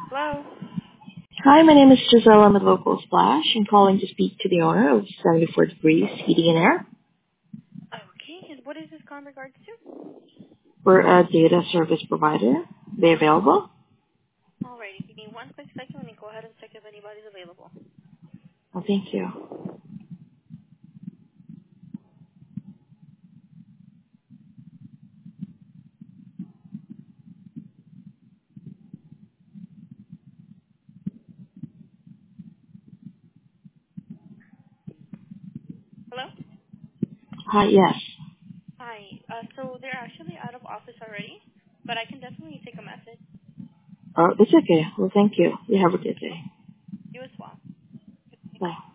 Hello? Hi, my name is Giselle. I'm with Local Splash. I'm calling to speak to the owner of 74 Degrees Heating and Air. Okay, and what is this call in regards to? We're a data service provider. Are they available? Alrighty, give me one quick second. Let me go ahead and check if anybody's available. Oh, thank you. Hello? Hi, yes. Hi. So they're actually out of office already, but I can definitely take a message. That's okay. Well, thank you. You have a good Oh, day. you as well. Bye.